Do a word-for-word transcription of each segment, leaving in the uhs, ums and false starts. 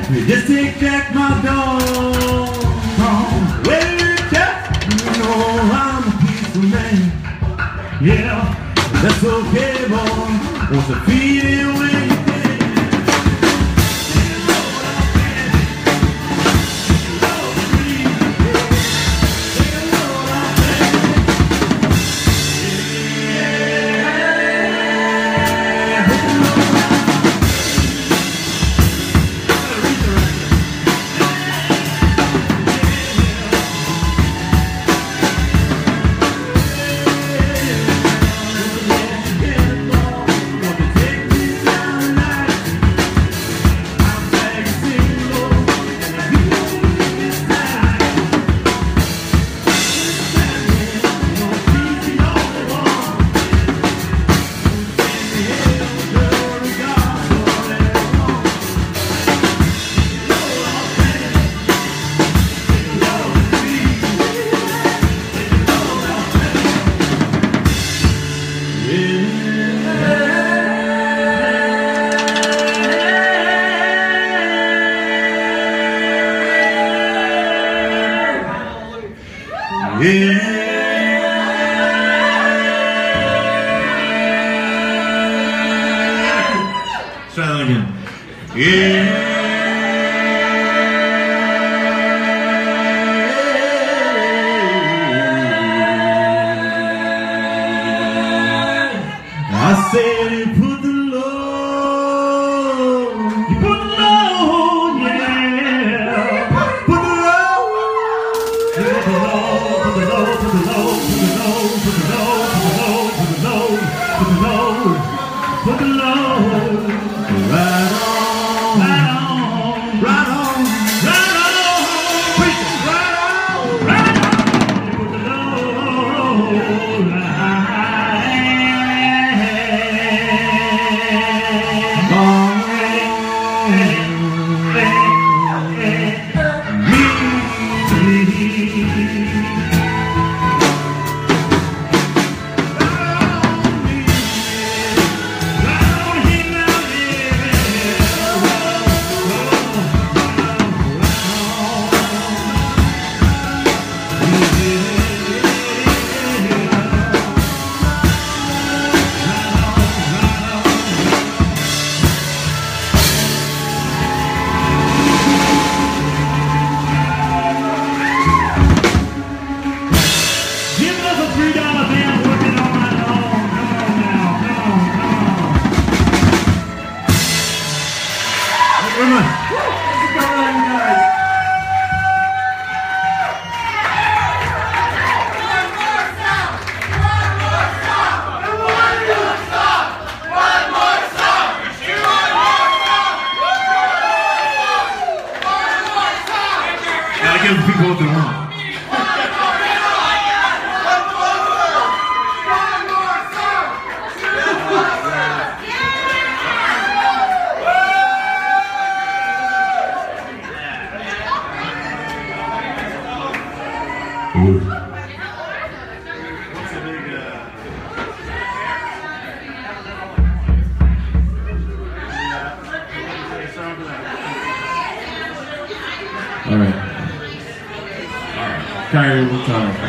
Just take back my dog. Wake up, you know I'm a peaceful man. Yeah, that's okay, boy. Want to feel when you can. Yeah. Try that again. Yeah. I said you put the low, you put the low, yeah. Put the low, put the low, put the low, put the low, put the low, put the low, put the low, put the low, put the low, right on, right on, right on, right on, preach it, right on, right on, put the low, give people what they want. Ooh. All right. Kyrie, we'll tell her.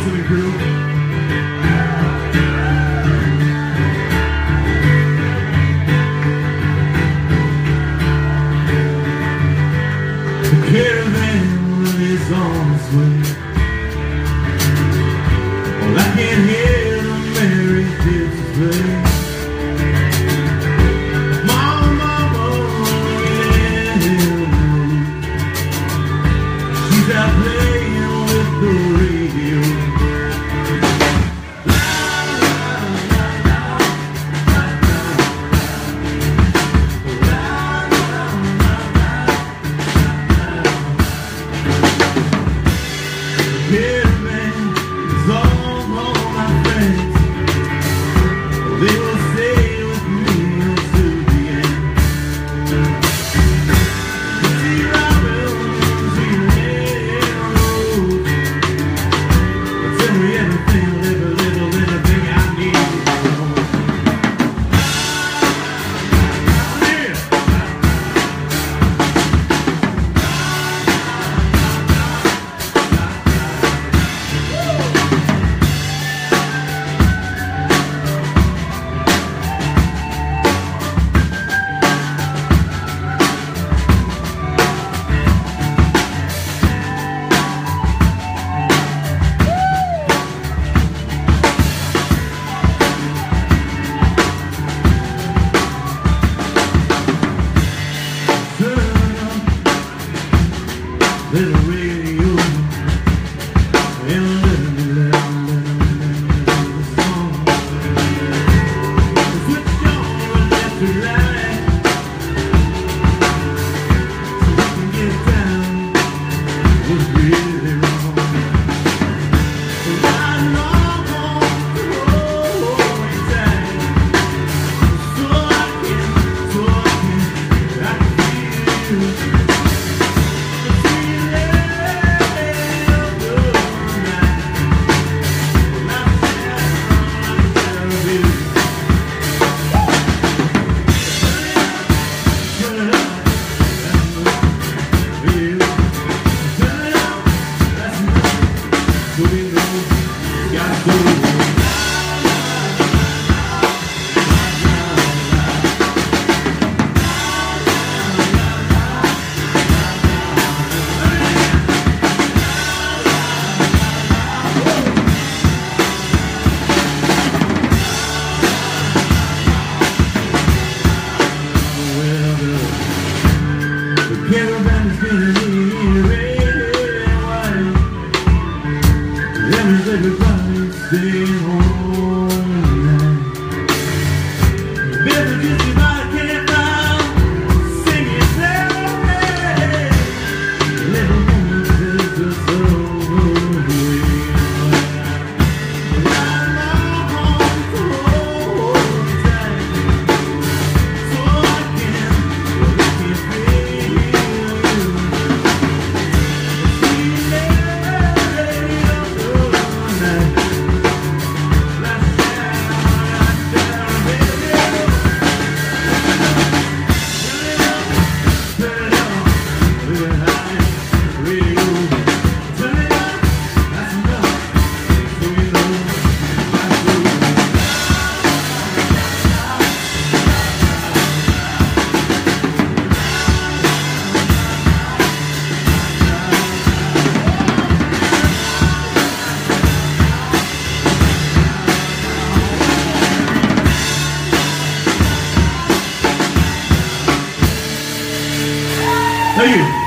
listening crew. The caravan is on its way. Well, I can hear the merry gypsies play. Little radio, and little, little, little, little song. Switch on left to right, so we can get down. Was really wrong. I long for the time, so I can, so I can, I can feel you. Caravan's been here red and white. Everybody staying home tonight. Baby, just if I can't find, sing it loud. Little woman says the soul away. I'm home so tight, so I can, well, I can feel. Thank you.